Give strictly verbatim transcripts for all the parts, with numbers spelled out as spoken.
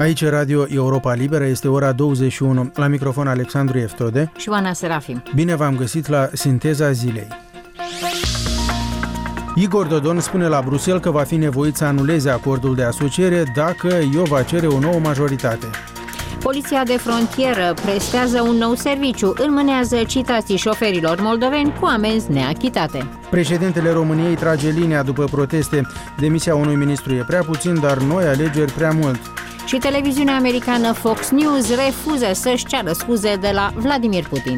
Aici Radio Europa Liberă, este ora douăzeci și unu. La microfon Alexandru Eftode și Oana Serafim. Bine v-am găsit la Sinteza Zilei. Igor Dodon spune la Bruxelles că va fi nevoit să anuleze acordul de asociere dacă I O va cere o nouă majoritate. Poliția de frontieră prestează un nou serviciu, înmânează citații șoferilor moldoveni cu amenzi neachitate. Președintele României trage linia după proteste. Demisia unui ministru e prea puțin, dar noi alegeri prea mult. Și televiziunea americană Fox News refuză să-și ceară scuze de la Vladimir Putin.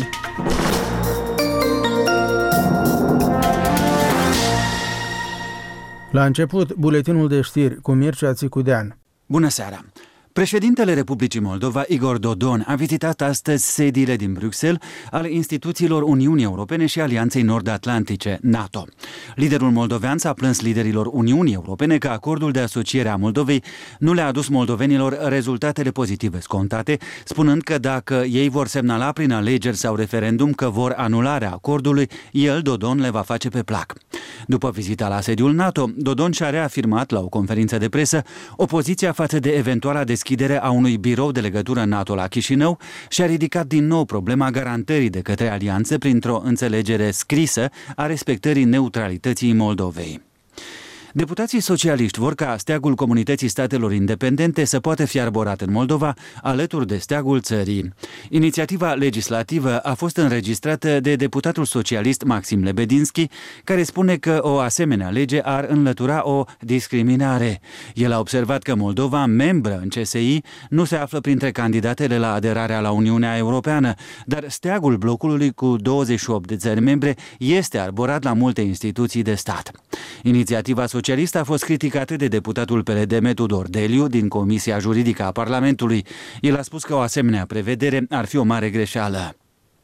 La început, buletinul de știri cu Mircea Țicudean. Bună seara! Președintele Republicii Moldova, Igor Dodon, a vizitat astăzi sediile din Bruxelles ale instituțiilor Uniunii Europene și Alianței Nord-Atlantice, NATO. Liderul moldovean s-a plâns liderilor Uniunii Europene că acordul de asociere a Moldovei nu le-a adus moldovenilor rezultatele pozitive scontate, spunând că dacă ei vor semnala prin alegeri sau referendum că vor anularea acordului, el, Dodon, le va face pe plac. După vizita la sediul NATO, Dodon și-a reafirmat la o conferință de presă opoziția față de eventuala deschidere a unui birou de legătură NATO la Chișinău și a ridicat din nou problema garantării de către alianță printr-o înțelegere scrisă a respectării neutralității Moldovei. Deputații socialiști vor ca steagul Comunității Statelor Independente să poată fi arborat în Moldova alături de steagul țării. Inițiativa legislativă a fost înregistrată de deputatul socialist Maxim Lebedinski, care spune că o asemenea lege ar înlătura o discriminare. El a observat că Moldova, membră în C S I, nu se află printre candidatele la aderarea la Uniunea Europeană, dar steagul blocului cu douăzeci și opt de țări membre este arborat la multe instituții de stat. Inițiativa socialistă Socialist a fost criticată de deputatul P L D Tudor Deliu din Comisia Juridică a Parlamentului. El a spus că o asemenea prevedere ar fi o mare greșeală.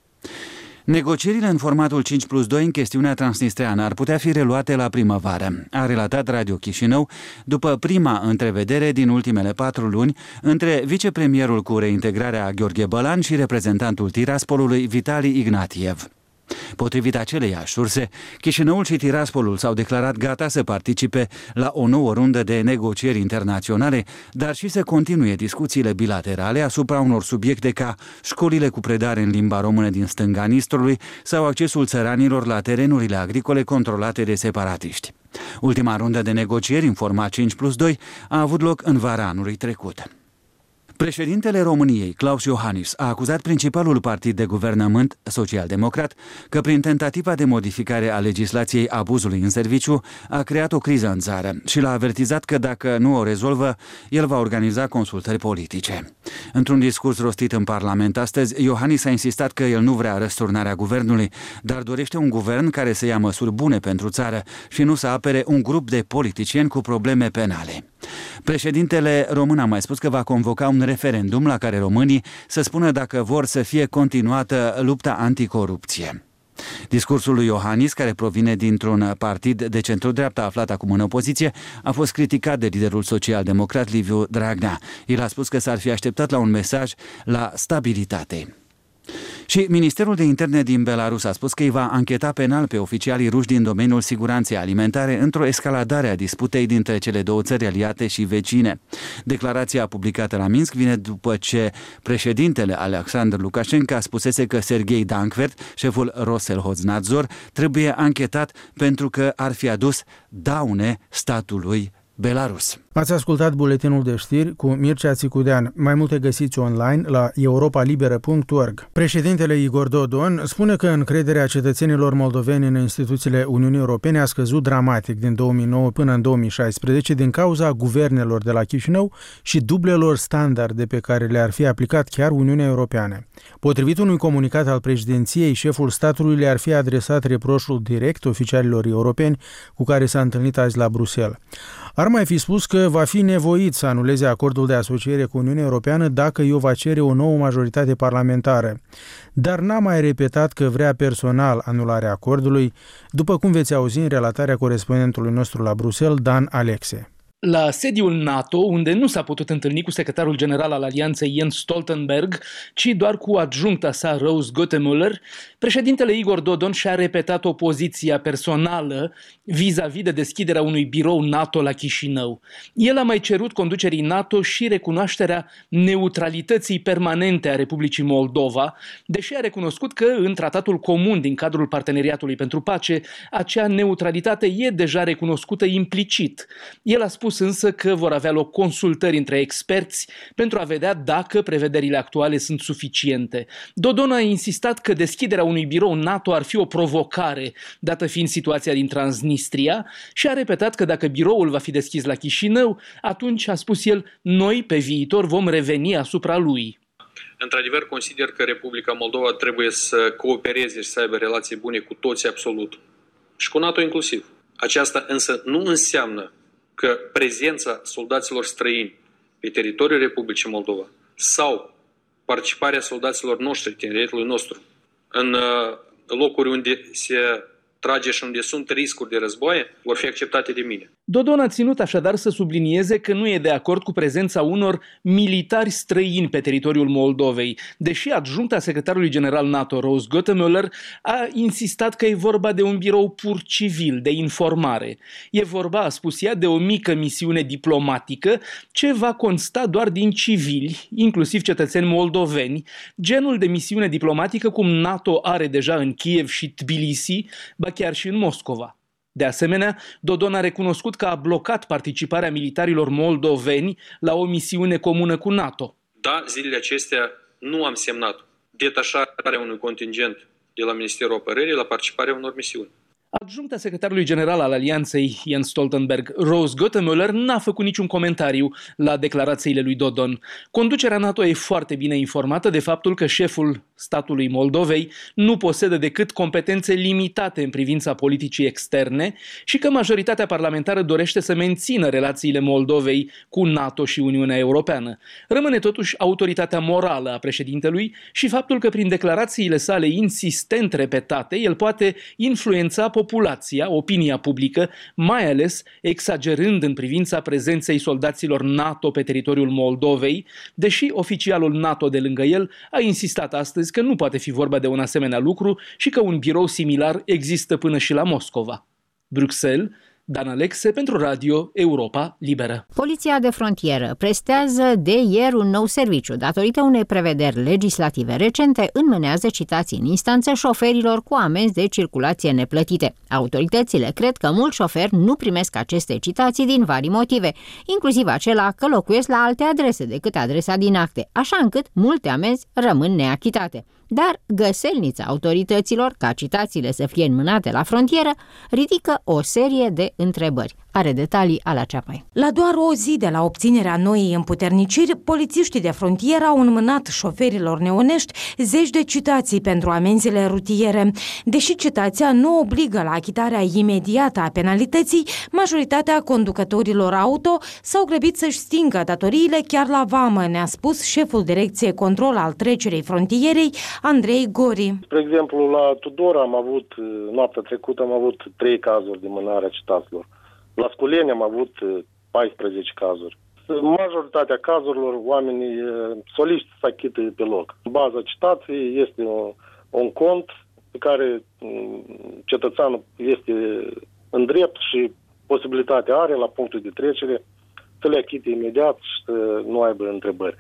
Negocierile în formatul cinci plus doi în chestiunea transnistreană ar putea fi reluate la primăvară, a relatat Radio Chișinău, după prima întrevedere din ultimele patru luni între vicepremierul cu reintegrarea Gheorghe Bălan și reprezentantul Tiraspolului Vitali Ignatiev. Potrivit aceleiași surse, Chișinăul și Tiraspolul s-au declarat gata să participe la o nouă rundă de negocieri internaționale, dar și să continue discuțiile bilaterale asupra unor subiecte ca școlile cu predare în limba română din stânga Nistrului sau accesul țăranilor la terenurile agricole controlate de separatiști. Ultima rundă de negocieri în format cinci plus doi a avut loc în vara anului trecut. Președintele României, Klaus Iohannis, a acuzat principalul partid de guvernământ, social-democrat, că prin tentativa de modificare a legislației abuzului în serviciu a creat o criză în țară și l-a avertizat că dacă nu o rezolvă, el va organiza consultări politice. Într-un discurs rostit în Parlament astăzi, Iohannis a insistat că el nu vrea răsturnarea guvernului, dar dorește un guvern care să ia măsuri bune pentru țară și nu să apere un grup de politicieni cu probleme penale. Președintele român a mai spus că va convoca un referendum la care românii să spună dacă vor să fie continuată lupta anticorupție. Discursul lui Iohannis, care provine dintr-un partid de centru-dreapta aflat acum în opoziție, a fost criticat de liderul social-democrat Liviu Dragnea. El a spus că s-ar fi așteptat la un mesaj la stabilitate. Și Ministerul de Interne din Belarus a spus că îi va ancheta penal pe oficialii ruși din domeniul siguranței alimentare într-o escaladare a disputei dintre cele două țări aliate și vecine. Declarația publicată la Minsk vine după ce președintele Alexandru Lukashenko spusese că Serghei Dankvert, șeful Roselhoznadzor, trebuie anchetat pentru că ar fi adus daune statului Belarus. Ați ascultat buletinul de știri cu Mircea Țicudean. Mai multe găsiți online la europa liberă punct org. Președintele Igor Dodon spune că încrederea cetățenilor moldoveni în instituțiile Uniunii Europene a scăzut dramatic din două mii nouă până în două mii șaisprezece din cauza guvernelor de la Chișinău și dublelor standarde pe care le-ar fi aplicat chiar Uniunea Europeană. Potrivit unui comunicat al președinției, șeful statului le-ar fi adresat reproșul direct oficialilor europeni cu care s-a întâlnit azi la Bruxelles. Ar mai fi spus că va fi nevoit să anuleze acordul de asociere cu Uniunea Europeană dacă I O va cere o nouă majoritate parlamentară, dar n-a mai repetat că vrea personal anularea acordului, după cum veți auzi în relatarea corespondentului nostru la Bruxelles, Dan Alexe. La sediul NATO, unde nu s-a putut întâlni cu secretarul general al alianței Jens Stoltenberg, ci doar cu adjuncta sa Rose Gottemüller, președintele Igor Dodon și-a repetat opoziția personală vis-a-vis de deschiderea unui birou NATO la Chișinău. El a mai cerut conducerii NATO și recunoașterea neutralității permanente a Republicii Moldova, deși a recunoscut că în tratatul comun din cadrul Parteneriatului pentru Pace, acea neutralitate e deja recunoscută implicit. El a spus însă că vor avea loc consultări între experți pentru a vedea dacă prevederile actuale sunt suficiente. Dodon a insistat că deschiderea unui birou NATO ar fi o provocare, dată fiind situația din Transnistria, și a repetat că dacă biroul va fi deschis la Chișinău, atunci, a spus el, noi pe viitor vom reveni asupra lui. Într-adevăr, consider că Republica Moldova trebuie să coopereze și să aibă relații bune cu toți absolut, și cu NATO inclusiv. Aceasta însă nu înseamnă că prezența soldaților străini pe teritoriul Republicii Moldova sau participarea soldaților noștri, tineretului nostru, în locuri unde se trage și unde sunt riscuri de războaie, vor fi acceptate de mine. Dodon a ținut așadar să sublinieze că nu e de acord cu prezența unor militari străini pe teritoriul Moldovei, deși adjuncta secretarului general NATO, Rose Gottemüller, a insistat că e vorba de un birou pur civil, de informare. E vorba, a spus ea, de o mică misiune diplomatică ce va consta doar din civili, inclusiv cetățeni moldoveni, genul de misiune diplomatică cum NATO are deja în Kiev și Tbilisi, ba chiar și în Moscova. De asemenea, Dodon a recunoscut că a blocat participarea militarilor moldoveni la o misiune comună cu NATO. Da, zilele acestea nu am semnat detașarea unui contingent de la Ministerul Apărării la participarea unor misiuni. Adjuncta secretarului general al alianței Jens Stoltenberg, Rose Gottemüller, n-a făcut niciun comentariu la declarațiile lui Dodon. Conducerea NATO e foarte bine informată de faptul că șeful statului Moldovei nu posedă decât competențe limitate în privința politicii externe și că majoritatea parlamentară dorește să mențină relațiile Moldovei cu NATO și Uniunea Europeană. Rămâne totuși autoritatea morală a președintelui și faptul că prin declarațiile sale insistent repetate, el poate influența populația, opinia publică, mai ales exagerând în privința prezenței soldaților NATO pe teritoriul Moldovei, deși oficialul NATO de lângă el a insistat astăzi că nu poate fi vorba de un asemenea lucru și că un birou similar există până și la Moscova. Bruxelles, Dan Alexe pentru Radio Europa Liberă. Poliția de frontieră prestează de ieri un nou serviciu. Datorită unei prevederi legislative recente, înmânează citații în instanță șoferilor cu amenzi de circulație neplătite. Autoritățile cred că mulți șoferi nu primesc aceste citații din vari motive, inclusiv acela că locuiesc la alte adrese decât adresa din acte, așa încât multe amenzi rămân neachitate. Dar găselnița autorităților ca citațiile să fie înmânate la frontieră ridică o serie de întrebări. Are detalii Ala Ceapai. La doar o zi de la obținerea noii împuterniciri, polițiștii de frontieră au înmânat șoferilor neonești zeci de citații pentru amenziile rutiere. Deși citația nu obligă la achitarea imediată a penalității, majoritatea conducătorilor auto s-au grăbit să-și stingă datoriile chiar la vamă, ne-a spus șeful Direcției Control al Trecerii Frontierei, Andrei Gori. Spre exemplu, la Tudor am avut, noaptea trecută am avut trei cazuri de mânare a citaților. La Sculeni am avut paisprezece cazuri. Majoritatea cazurilor, oamenii solicită să achită pe loc. Baza citației este un, un cont pe care cetățeanul este în drept și posibilitatea are la punctul de trecere să le achite imediat și să nu aibă întrebări.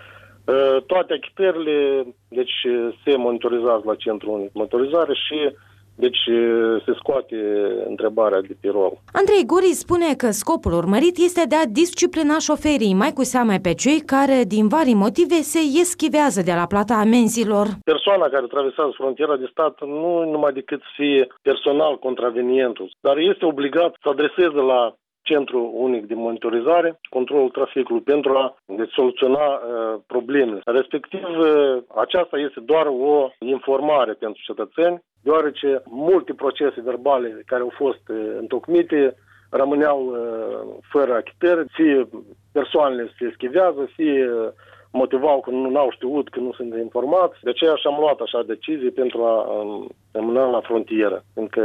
Toate achitările deci, se monitorizează la Centrul Unic de Monitorizare și deci se scoate întrebarea de pe rol. Andrei Guri spune că scopul urmărit este de a disciplina șoferii, mai cu seamă pe cei care, din vari motive, se eschivează de la plata amenzilor. Persoana care traversează frontiera de stat nu numai decât să fie personal contravenientul, dar este obligat să adreseze la Centrul Unic de Monitorizare, controlul traficului, pentru a deci, soluționa uh, problemele. Respectiv, uh, aceasta este doar o informare pentru cetățeni, deoarece multe procese verbale care au fost uh, întocmite rămâneau uh, fără achitări, fie persoanele se schivează, fie uh, motivau că nu au știut, că nu sunt informați. De aceea și-am luat așa decizie pentru a um, rămâne la frontieră, pentru că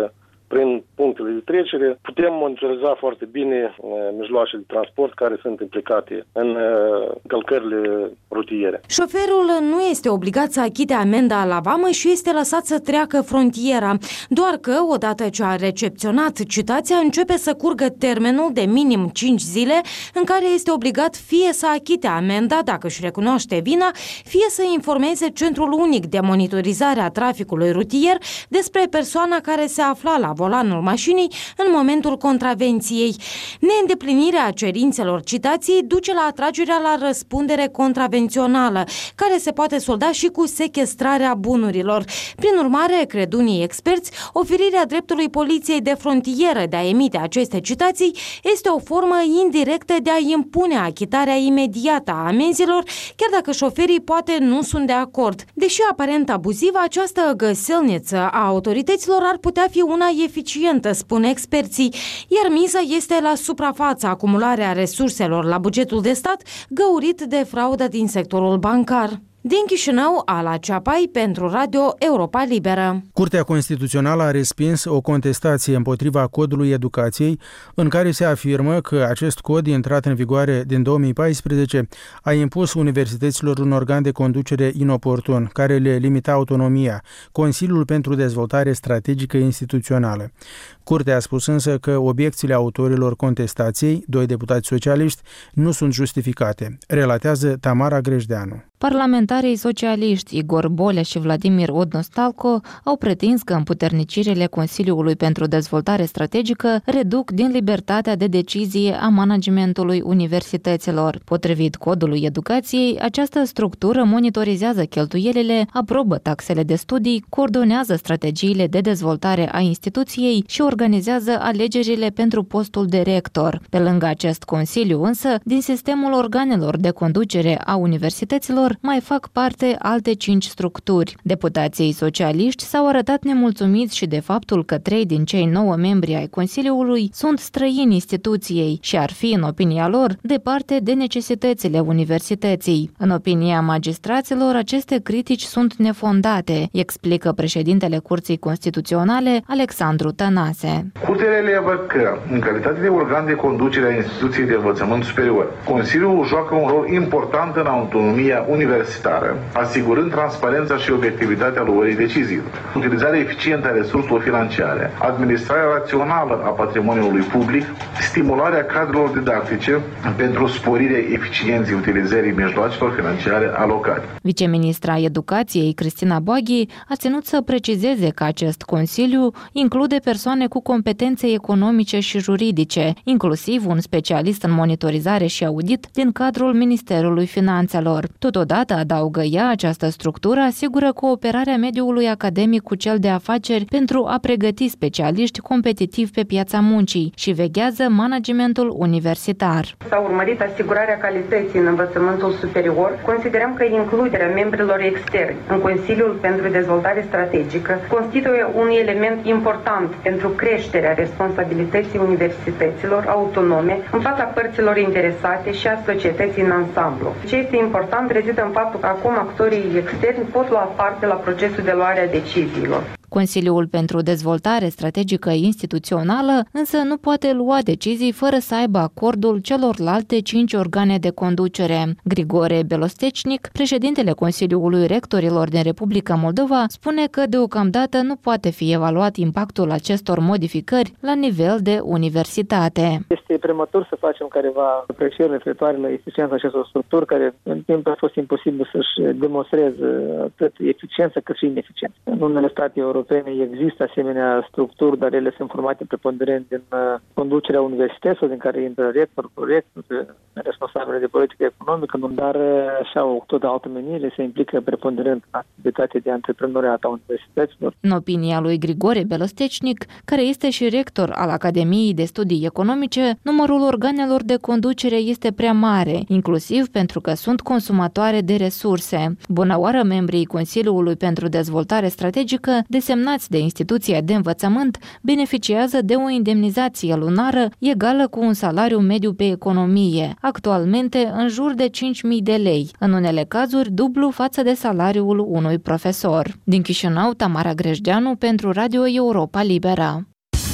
prin punctele de trecere, putem monitoriza foarte bine mijloacele de transport care sunt implicate în călcările rutiere. Șoferul nu este obligat să achite amenda la vamă și este lăsat să treacă frontiera, doar că, odată ce a recepționat citația, începe să curgă termenul de minim cinci zile în care este obligat fie să achite amenda dacă își recunoaște vina, fie să informeze Centrul Unic de Monitorizare a Traficului Rutier despre persoana care se afla la volanul mașinii în momentul contravenției. Neîndeplinirea cerințelor citației duce la atragerea la răspundere contravențională, care se poate solda și cu sechestrarea bunurilor. Prin urmare, cred unii experți, oferirea dreptului poliției de frontieră de a emite aceste citații este o formă indirectă de a impune achitarea imediată a amenzilor, chiar dacă șoferii poate nu sunt de acord. Deși aparent abuzivă, această găselniță a autorităților ar putea fi una eficientă, spun experții, iar miza este la suprafața, acumularea resurselor la bugetul de stat, găurit de fraudă din sectorul bancar. Din Chișinău, Ala Ceapai pentru Radio Europa Liberă. Curtea Constituțională a respins o contestație împotriva Codului Educației, în care se afirmă că acest cod, intrat în vigoare din două mii paisprezece, a impus universităților un organ de conducere inoportun, care le limita autonomia, Consiliul pentru Dezvoltare Strategică Instituțională. Curtea a spus însă că obiecțiile autorilor contestației, doi deputați socialiști, nu sunt justificate, relatează Tamara Grejdeanu. Parlamentarii socialiști Igor Bolea și Vladimir Odnostalco au pretins că împuternicirile Consiliului pentru Dezvoltare Strategică reduc din libertatea de decizie a managementului universităților. Potrivit Codului Educației, această structură monitorizează cheltuielile, aprobă taxele de studii, coordonează strategiile de dezvoltare a instituției și organizează alegerile pentru postul de rector. Pe lângă acest Consiliu însă, din sistemul organelor de conducere a universităților mai fac parte alte cinci structuri. Deputații socialiști s-au arătat nemulțumiți și de faptul că trei din cei nouă membri ai Consiliului sunt străini instituției și ar fi, în opinia lor, departe de necesitățile universității. În opinia magistraților, aceste critici sunt nefondate, explică președintele Curții Constituționale, Alexandru Tănase. Curtea relevă că, în calitate de organ de conducere a instituției de învățământ superior, Consiliul joacă un rol important în autonomia universitară, asigurând transparența și obiectivitatea luării deciziilor, utilizarea eficientă a resurselor financiare, administrarea rațională a patrimoniului public, stimularea cadrelor didactice pentru sporirea eficienței utilizării mijloacelor financiare alocate. Viceministra Educației, Cristina Boaghi, a ținut să precizeze că acest Consiliu include persoane cu competențe economice și juridice, inclusiv un specialist în monitorizare și audit din cadrul Ministerului Finanțelor. Totodată, adaugă ea, această structură asigură cooperarea mediului academic cu cel de afaceri pentru a pregăti specialiști competitivi pe piața muncii și veghează managementul universitar. S-a urmărit asigurarea calității în învățământul superior. Considerăm că includerea membrilor externi în Consiliul pentru Dezvoltare Strategică constituie un element important pentru creșterea responsabilității universităților autonome în fața părților interesate și a societății în ansamblu. Ce este important rezidă în faptul că acum actorii externi pot lua parte la procesul de luare a deciziilor. Consiliul pentru Dezvoltare Strategică Instituțională însă nu poate lua decizii fără să aibă acordul celorlalte cinci organe de conducere. Grigore Belostecnic, președintele Consiliului Rectorilor din Republica Moldova, spune că deocamdată nu poate fi evaluat impactul acestor modificări la nivel de universitate. Este prematur să facem careva aprecieri referitoare la eficiența acestor structuri, care în timp a fost imposibil să-și demonstreze atât eficiență cât și ineficiență. În unele state europene există asemenea structuri, dar ele sunt formate preponderent din conducerea universităților, din care intră rector, prorector, responsabile de politică economică, dar așa o tot altă menire se implică preponderent în activitatea de antreprenoriat a universităților. În opinia lui Grigore Belostecnic, care este și rector al Academiei de Studii Economice, numărul organelor de conducere este prea mare, inclusiv pentru că sunt consumatoare de resurse. Bunăoară, membrii Consiliului pentru Dezvoltare Strategică, desemnați de instituția de învățământ, beneficiază de o indemnizație lunară egală cu un salariu mediu pe economie, actualmente în jur de cinci mii de lei, în unele cazuri dublu față de salariul unui profesor. Din Chișinău, Tamara Grejdeanu pentru Radio Europa Liberă.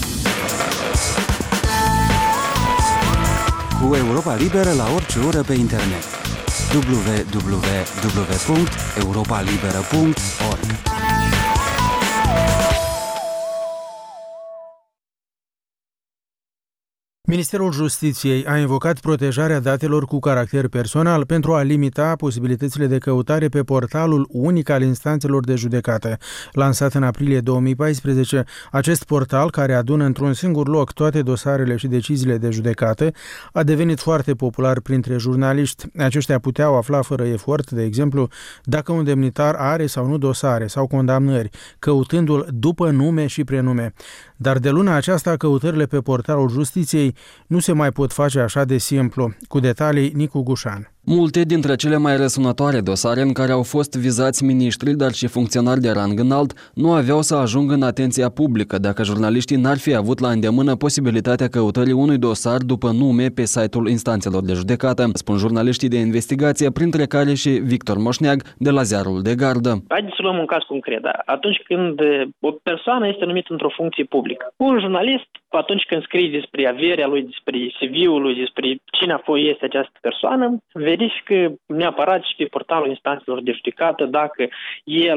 cu Europa Liberă la orice oră pe internet. w w w punct europa liberă punct org Ministerul Justiției a invocat protejarea datelor cu caracter personal pentru a limita posibilitățile de căutare pe portalul unic al instanțelor de judecată. Lansat în aprilie două mii paisprezece, acest portal, care adună într-un singur loc toate dosarele și deciziile de judecată, a devenit foarte popular printre jurnaliști. Aceștia puteau afla fără efort, de exemplu, dacă un demnitar are sau nu dosare sau condamnări, căutându-l după nume și prenume. Dar de luna aceasta, căutările pe portalul Justiției nu se mai pot face așa de simplu. Cu detalii, Nicu Gușan. Multe dintre cele mai răsunătoare dosare în care au fost vizați miniștri, dar și funcționari de rang înalt, nu aveau să ajungă în atenția publică dacă jurnaliștii n-ar fi avut la îndemână posibilitatea căutării unui dosar după nume pe site-ul instanțelor de judecată, spun jurnaliștii de investigație, printre care și Victor Moșneag de la Ziarul de Gardă. Haideți să luăm un caz concret. Atunci când o persoană este numită într-o funcție publică, un jurnalist, atunci când scrie despre averea lui, despre C V-ul lui, despre cine a fost este această persoană, verifică neapărat și pe portalul instanțelor de judecată dacă el,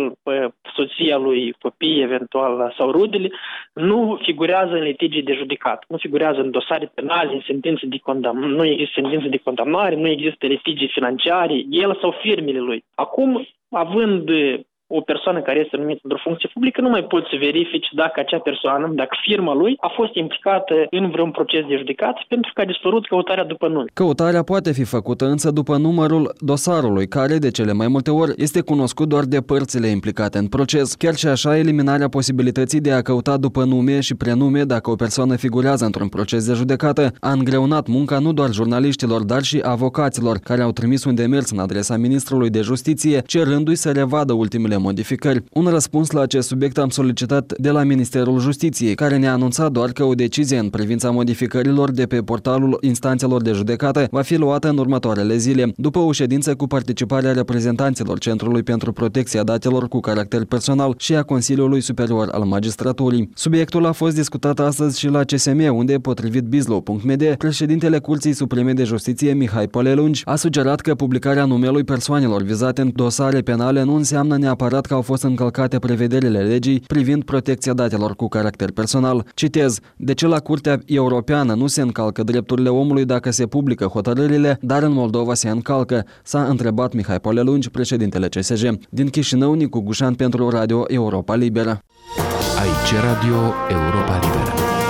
soția lui, copii, eventual, sau rudele, nu figurează în litigii de judecată, nu figurează în dosare penale, în sentințe de condamnare, nu există sentințe de condamnare, nu există litigii financiare, el sau firmele lui. Acum, având o persoană care este numită într-o funcție publică, nu mai poți să verifici dacă acea persoană, dacă firma lui a fost implicată în vreun proces de judecată pentru că a dispărut căutarea după nume. Căutarea poate fi făcută însă după numărul dosarului, care de cele mai multe ori este cunoscut doar de părțile implicate în proces. Chiar și așa, eliminarea posibilității de a căuta după nume și prenume dacă o persoană figurează într-un proces de judecată a îngreunat munca nu doar jurnaliștilor, dar și avocaților, care au trimis un demers în adresa Ministrului de Justiție, cerându-i să revadă ultimele modificări. Un răspuns la acest subiect am solicitat de la Ministerul Justiției, care ne-a anunțat doar că o decizie în privința modificărilor de pe portalul instanțelor de judecată va fi luată în următoarele zile, după o ședință cu participarea reprezentanților Centrului pentru Protecția Datelor cu caracter personal și a Consiliului Superior al Magistraturii. Subiectul a fost discutat astăzi și la C S M, unde, potrivit bizlo punct m d, președintele Curții Supreme de Justiție, Mihai Polelungi, a sugerat că publicarea numelui persoanelor vizate în dosare penale nu înseamnă neapărat că au fost încălcate prevederile legii privind protecția datelor cu caracter personal. Citez: de ce la Curtea Europeană nu se încalcă drepturile omului dacă se publică hotărârile, dar în Moldova se încalcă? S-a întrebat Mihai Polelungi, președintele C S J. Din Chișinău, Nicu Gușan pentru Radio Europa Liberă. Aici Radio Europa Liberă.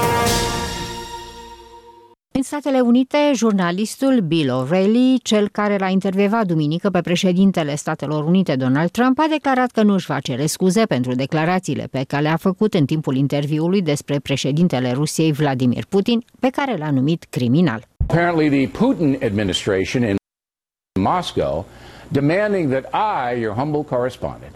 În Statele Unite, jurnalistul Bill O'Reilly, cel care l-a intervievat duminică pe președintele Statelor Unite Donald Trump, a declarat că nu își va cere scuze pentru declarațiile pe care le-a făcut în timpul interviului despre președintele Rusiei Vladimir Putin, pe care l-a numit criminal. Apparently the Putin administration in Moscow demanding that I, your humble correspondent,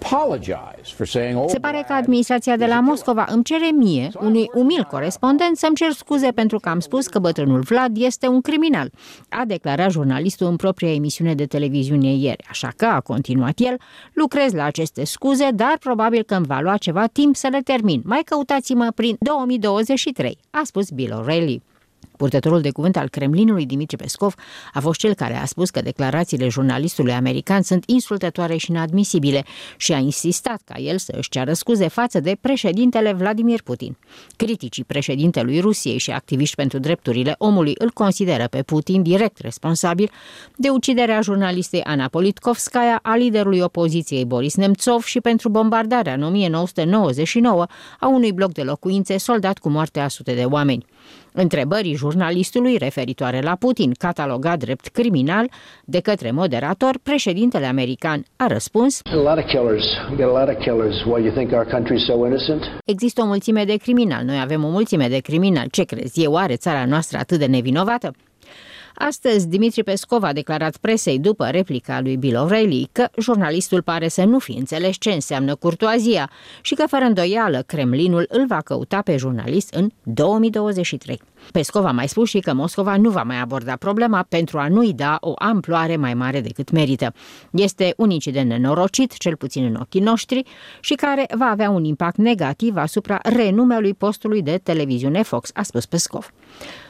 Se pare că administrația de la Moscova îmi cere mie, unui umil corespondent, să-mi cer scuze pentru că am spus că bătrânul Vlad este un criminal, a declarat jurnalistul în propria emisiune de televiziune ieri. Așa că, a continuat el, lucrez la aceste scuze, dar probabil că îmi va lua ceva timp să le termin. Mai căutați-mă prin două mii douăzeci și trei, a spus Bill O'Reilly. Purtătorul de cuvânt al Kremlinului, Dimitri Peskov, a fost cel care a spus că declarațiile jurnalistului american sunt insultătoare și inadmisibile și a insistat ca el să își ceară scuze față de președintele Vladimir Putin. Criticii președintelui Rusiei și activiști pentru drepturile omului îl consideră pe Putin direct responsabil de uciderea jurnalistei Ana Politkovskaya, a liderului opoziției Boris Nemtsov și pentru bombardarea în o mie nouă sute nouăzeci și nouă a unui bloc de locuințe soldat cu moartea a sute de oameni. Întrebării jurnalistului referitoare la Putin, catalogat drept criminal de către moderator, președintele american a răspuns: există o mulțime de criminali, noi avem o mulțime de criminali, ce crezi, eu are țara noastră atât de nevinovată? Astăzi, Dimitri Peskov a declarat presei după replica lui Bill O'Reilly că jurnalistul pare să nu fi înțeles ce înseamnă curtoazia și că, fără îndoială, Kremlinul îl va căuta pe jurnalist în două mii douăzeci și trei. Peskov a mai spus și că Moscova nu va mai aborda problema pentru a nu-i da o amploare mai mare decât merită. Este un incident nenorocit, cel puțin în ochii noștri, și care va avea un impact negativ asupra renumelui postului de televiziune Fox, a spus Peskov.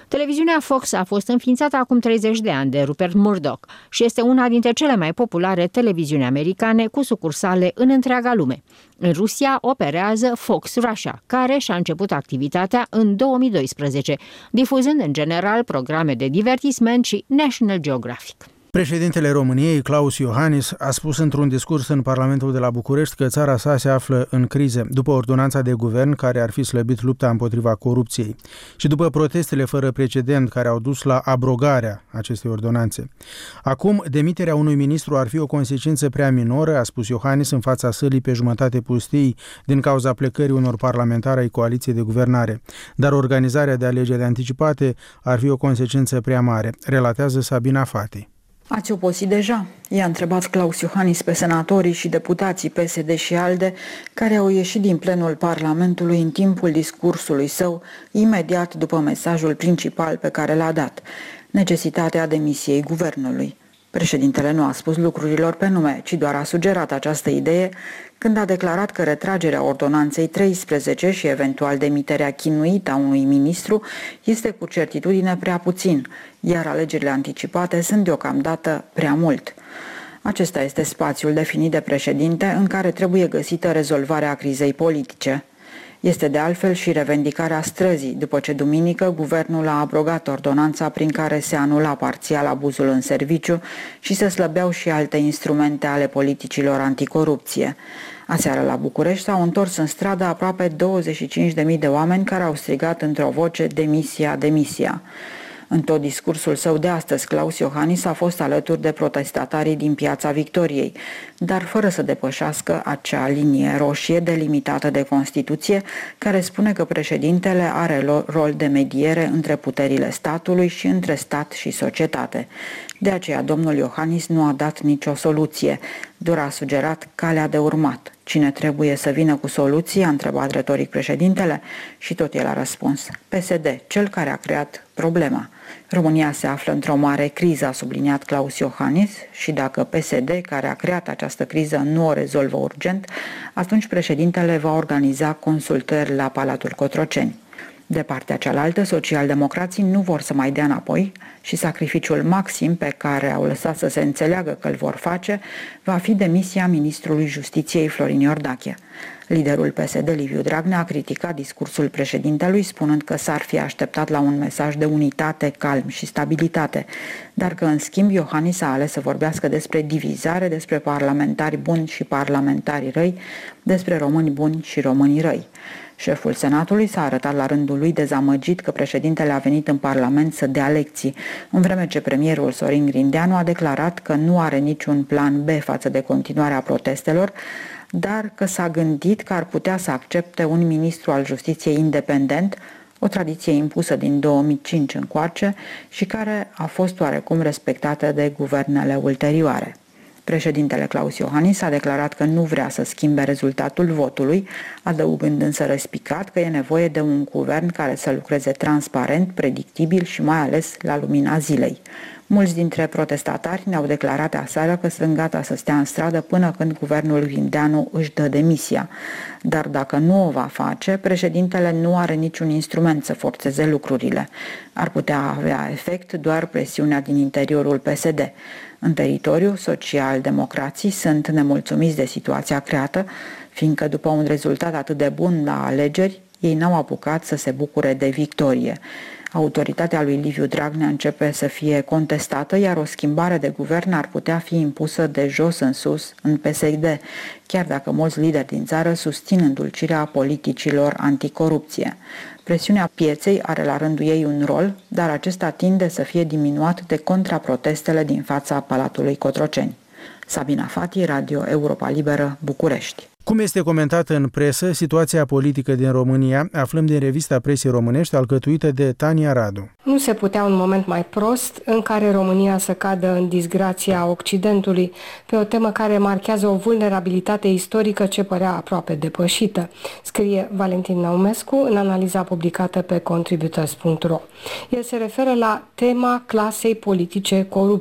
Televiziunea Fox a fost înființată acum treizeci de ani de Rupert Murdoch și este una dintre cele mai populare televiziuni americane cu sucursale în întreaga lume. În Rusia operează Fox Russia, care și-a început activitatea în două mii doisprezece, difuzând în general programe de divertisment și National Geographic. Președintele României, Klaus Iohannis, a spus într-un discurs în Parlamentul de la București că țara sa se află în criză după ordonanța de guvern care ar fi slăbit lupta împotriva corupției și după protestele fără precedent care au dus la abrogarea acestei ordonanțe. Acum, demiterea unui ministru ar fi o consecință prea minoră, a spus Iohannis în fața sălii pe jumătate pustii din cauza plecării unor parlamentari ai coaliției de guvernare, dar organizarea de alegeri anticipate ar fi o consecință prea mare, relatează Sabina Fati. Ați obosit deja? I-a întrebat Klaus Iohannis pe senatorii și deputații P S D și ALDE care au ieșit din plenul Parlamentului în timpul discursului său, imediat după mesajul principal pe care l-a dat, necesitatea demisiei guvernului. Președintele nu a spus lucrurilor pe nume, ci doar a sugerat această idee când a declarat că retragerea ordonanței treisprezece și eventual demiterea chinuită a unui ministru este cu certitudine prea puțin, iar alegerile anticipate sunt deocamdată prea mult. Acesta este spațiul definit de președinte în care trebuie găsită rezolvarea crizei politice. Este de altfel și revendicarea străzii, după ce duminică guvernul a abrogat ordonanța prin care se anula parțial abuzul în serviciu și se slăbeau și alte instrumente ale politicilor anticorupție. Aseară la București s-au întors în stradă aproape douăzeci și cinci de mii de oameni care au strigat într-o voce demisia, demisia. În tot discursul său de astăzi, Klaus Iohannis a fost alături de protestatarii din Piața Victoriei, dar fără să depășească acea linie roșie delimitată de Constituție, care spune că președintele are rol de mediere între puterile statului și între stat și societate. De aceea, domnul Iohannis nu a dat nicio soluție, doar a sugerat calea de urmat. Cine trebuie să vină cu soluții, a întrebat retoric președintele și tot el a răspuns. P S D, cel care a creat problema. România se află într-o mare criză, a subliniat Klaus Iohannis, și dacă P S D, care a creat această criză, nu o rezolvă urgent, atunci președintele va organiza consultări la Palatul Cotroceni. De partea cealaltă, socialdemocrații nu vor să mai dea înapoi și sacrificiul maxim pe care au lăsat să se înțeleagă că îl vor face va fi demisia ministrului Justiției Florin Iordache. Liderul P S D, Liviu Dragnea, a criticat discursul președintelui, spunând că s-ar fi așteptat la un mesaj de unitate, calm și stabilitate, dar că, în schimb, Iohannis a ales să vorbească despre divizare, despre parlamentari buni și parlamentari răi, despre români buni și români răi. Șeful Senatului s-a arătat la rândul lui dezamăgit că președintele a venit în Parlament să dea lecții, în vreme ce premierul Sorin Grindeanu a declarat că nu are niciun plan B față de continuarea protestelor, dar că s-a gândit că ar putea să accepte un ministru al justiției independent, o tradiție impusă din două mii cinci încoace și care a fost oarecum respectată de guvernele ulterioare. Președintele Klaus Iohannis a declarat că nu vrea să schimbe rezultatul votului, adăugând însă răspicat că e nevoie de un guvern care să lucreze transparent, predictibil și mai ales la lumina zilei. Mulți dintre protestatari ne-au declarat aseară că sunt gata să stea în stradă până când guvernul Grindeanu își dă demisia. Dar dacă nu o va face, președintele nu are niciun instrument să forțeze lucrurile. Ar putea avea efect doar presiunea din interiorul P S D. În teritoriu, social-democrații sunt nemulțumiți de situația creată, fiindcă după un rezultat atât de bun la alegeri, ei n-au apucat să se bucure de victorie. Autoritatea lui Liviu Dragnea începe să fie contestată, iar o schimbare de guvern ar putea fi impusă de jos în sus în P S D, chiar dacă mulți lideri din țară susțin îndulcirea politicilor anticorupție. Presiunea pieței are la rândul ei un rol, dar acesta tinde să fie diminuat de contraprotestele din fața Palatului Cotroceni. Sabina Fati, Radio Europa Liberă, București. Cum este comentată în presă situația politică din România, aflăm din revista Presei Românești, alcătuită de Tania Radu. Nu se putea un moment mai prost în care România să cadă în disgrația Occidentului, pe o temă care marchează o vulnerabilitate istorică ce părea aproape depășită, scrie Valentin Naumescu în analiza publicată pe contributors punct ro. El se referă la tema clasei politice corupte.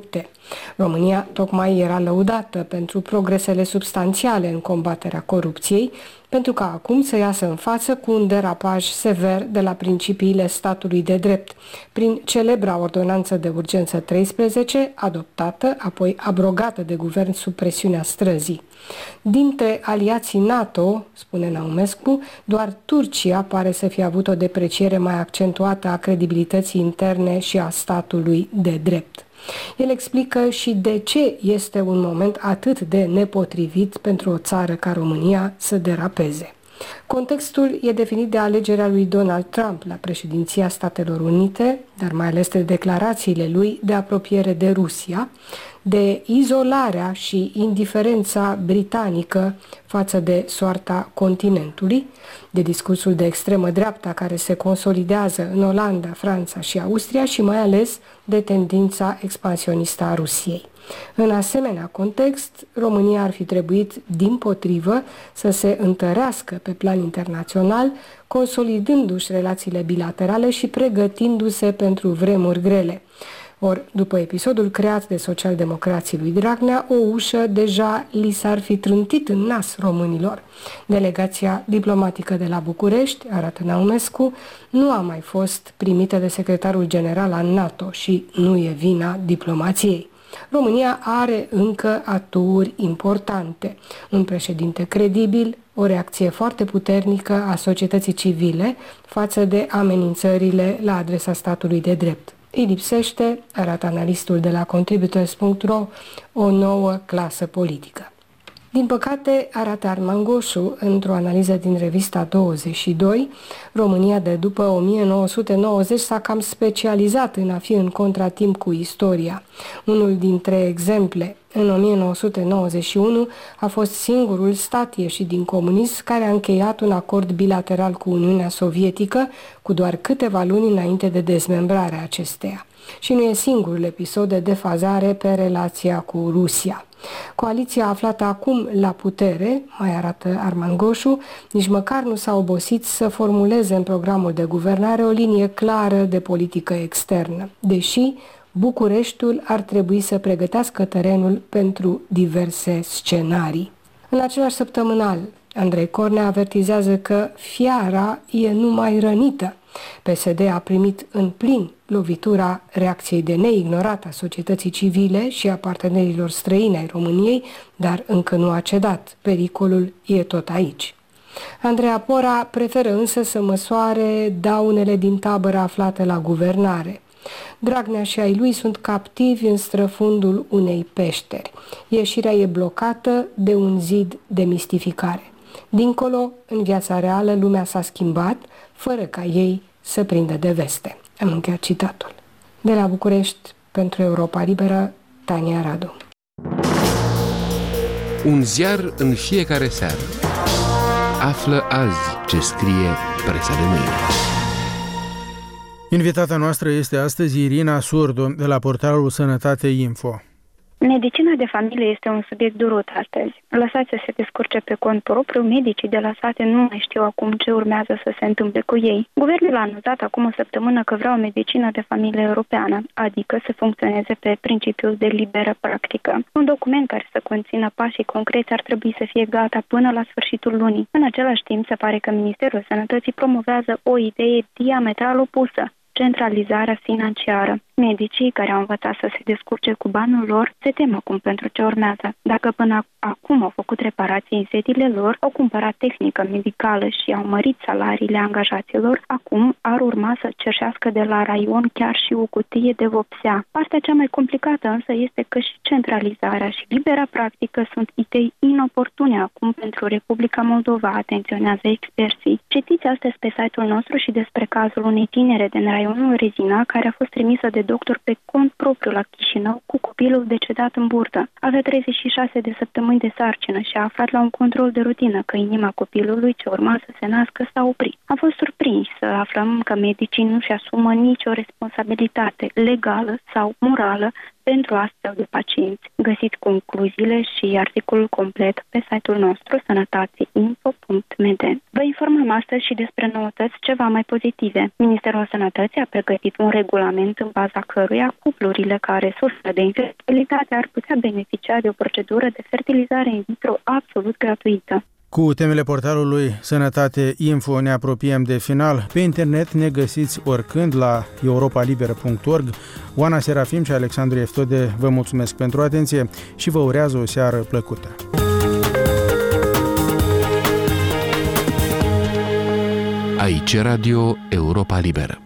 România tocmai era lăudată pentru progresele substanțiale în combaterea corupției, pentru ca acum să iasă în față cu un derapaj sever de la principiile statului de drept, prin celebra ordonanță de urgență treisprezece, adoptată, apoi abrogată de guvern sub presiunea străzii. Dintre aliații NATO, spune Naumescu, doar Turcia pare să fie avut o depreciere mai accentuată a credibilității interne și a statului de drept. El explică și de ce este un moment atât de nepotrivit pentru o țară ca România să derapeze. Contextul e definit de alegerea lui Donald Trump la președinția Statelor Unite, dar mai ales de declarațiile lui de apropiere de Rusia, de izolarea și indiferența britanică față de soarta continentului, de discursul de extremă dreapta care se consolidează în Olanda, Franța și Austria și mai ales de tendința expansionistă a Rusiei. În asemenea context, România ar fi trebuit, dimpotrivă, să se întărească pe plan internațional, consolidându-și relațiile bilaterale și pregătindu-se pentru vremuri grele. Ori, după episodul creat de socialdemocrații lui Dragnea, o ușă deja li s-ar fi trântit în nas românilor. Delegația diplomatică de la București, arată Naumescu, nu a mai fost primită de secretarul general al NATO și nu e vina diplomației. România are încă aturi importante, un președinte credibil, o reacție foarte puternică a societății civile față de amenințările la adresa statului de drept. Îi lipsește, arată analistul de la contributors punct ro, o nouă clasă politică. Din păcate, arată Arman Goșu, într-o analiză din revista douăzeci și doi, România de după o mie nouă sute nouăzeci s-a cam specializat în a fi în contratimp cu istoria. Unul dintre exemple, în o mie nouă sute nouăzeci și unu, a fost singurul stat ieșit din comunism care a încheiat un acord bilateral cu Uniunea Sovietică cu doar câteva luni înainte de dezmembrarea acesteia. Și nu e singurul episod de defazare pe relația cu Rusia. Coaliția aflată acum la putere, mai arată Arman Goșu, nici măcar nu s-a obosit să formuleze în programul de guvernare o linie clară de politică externă, deși Bucureștiul ar trebui să pregătească terenul pentru diverse scenarii. În același săptămânal, Andrei Cornea avertizează că fiara e numai rănită. P S D a primit în plin lovitura reacției de neignorat a societății civile și a partenerilor străini ai României, dar încă nu a cedat. Pericolul e tot aici. Andreea Pora preferă însă să măsoare daunele din tabăra aflată la guvernare. Dragnea și ai lui sunt captivi în străfundul unei peșteri. Ieșirea e blocată de un zid de mistificare. Dincolo, în viața reală, lumea s-a schimbat, fără ca ei să prindă de veste. Am încheiat citatul. De la București, pentru Europa Liberă, Tania Radu. Un ziar în fiecare seară. Află azi ce scrie presa de mâine. Invitata noastră este astăzi Irina Surdu, de la portalul Sănătate Info. Medicina de familie este un subiect durut astăzi. Lăsați să se descurce pe cont propriu, medicii de la sate nu mai știu acum ce urmează să se întâmple cu ei. Guvernul a anunțat acum o săptămână că vrea o medicină de familie europeană, adică să funcționeze pe principiul de liberă practică. Un document care să conțină pașii concreți ar trebui să fie gata până la sfârșitul lunii. În același timp, se pare că Ministerul Sănătății promovează o idee diametral opusă: centralizarea financiară. Medicii care au învățat să se descurce cu banul lor se tem acum pentru ce urmează. Dacă până acum au făcut reparații în sediile lor, au cumpărat tehnică medicală și au mărit salariile angajaților, acum ar urma să cerșească de la raion chiar și o cutie de vopsea. Partea cea mai complicată însă este că și centralizarea și libera practică sunt idei inoportune acum pentru Republica Moldova, atenționează experții. Citiți astăzi pe site-ul nostru și despre cazul unei tinere din raionul Rezina care a fost trimisă de doctor pe cont propriu la Chișinău cu copilul decedat în burtă. Avea treizeci și șase de săptămâni de sarcină și a aflat la un control de rutină că inima copilului ce urma să se nască s-a oprit. Am fost surprinși să aflăm că medicii nu-și asumă nicio responsabilitate legală sau morală pentru astfel de pacienți. Găsiți concluziile și articolul complet pe site-ul nostru sănătateeinfo punct m d. Vă informăm astăzi și despre noutăți ceva mai pozitive. Ministerul Sănătății a pregătit un regulament în baza căruia cuplurile care suferă de infertilitate ar putea beneficia de o procedură de fertilizare in vitro absolut gratuită. Cu temele portalului Sănătate Info ne apropiem de final. Pe internet ne găsiți oricând la europa liberă punct org. Oana Serafim și Alexandru Eftode vă mulțumesc pentru atenție și vă urează o seară plăcută. Aici Radio Europa Liberă.